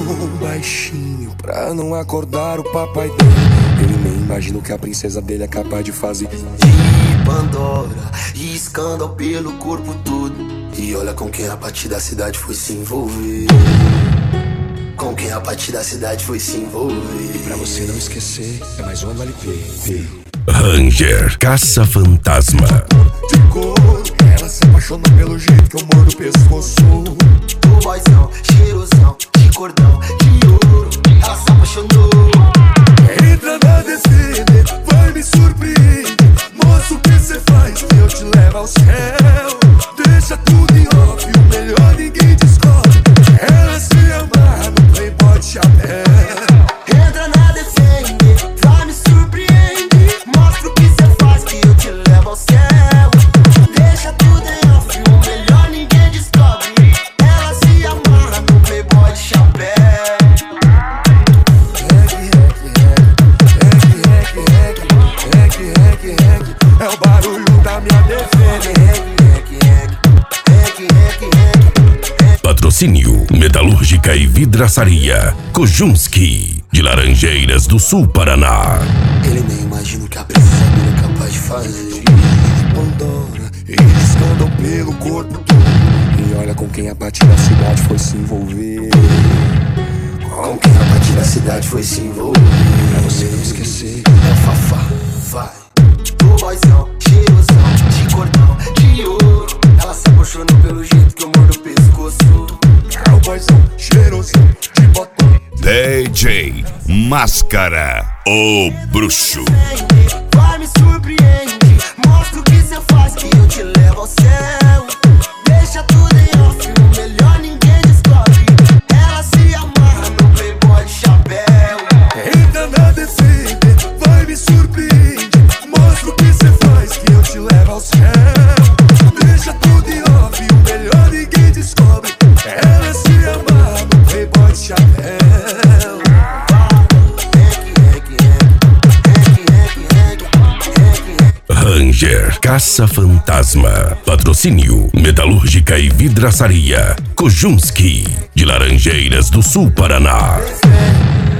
baixinho pra não acordar o papai dele. Ele nem imagina o que a princesa dele é capaz de fazer. De Pandora e escândalo pelo corpo todo. E olha com quem a partir da cidade foi se envolver. Com quem a partir da cidade foi se envolver. E pra você não esquecer, é mais uma LP. Ranger, Caça-Fantasma. De couro, ela se apaixona pelo jeito que eu mordo o pescoço. O boyzão, cheirosão, de cordão, de ouro. Ela se apaixonou. Entra na descida, vai me surpreender. Mostra o que cê faz que eu te levo ao céu. Deixa tudo em off, o melhor ninguém descobre. Ela se amarra no playboy de chapéu. Entra na defender, vai me surpreender. Mostra o que cê faz que eu te levo ao céu. Deixa tudo em off, o melhor ninguém descobre. Ela se amarra no playboy de chapéu. É o barulho da minha defesa. Patrocínio Metalúrgica e Vidraçaria Kojunski, de Laranjeiras do Sul, Paraná. Ele nem imagina o que a princesa dele é capaz de fazer. De Pandora, eles escandam pelo corpo todo. E olha com quem a partir da cidade foi se envolver. Com quem a partir da cidade foi se envolver. Pra você não esquecer, é o Fafá, vai. O boyzão, cheirosão, de cordão, de ouro. Ela se apaixonou pelo jeito que eu mordo o pescoço. é o boyzão cheirosão de botão. DJ Máscara, o bruxo. Vai me surpreende, mostra o que cê faz que eu te levo ao céu. Deixa tudo em off, o melhor ninguém descobre. Ela se amarra no playboy de chapéu. Entra na descida, vai me surpreende. Mostra o que cê faz que eu te levo ao céu. Deixa tudo em off, o melhor ninguém descobre. Ela se amarra no playboy de chapéu. Ranger, Caça-Fantasma. Patrocínio Metalúrgica e Vidraçaria Kojunski, de Laranjeiras do Sul, Paraná.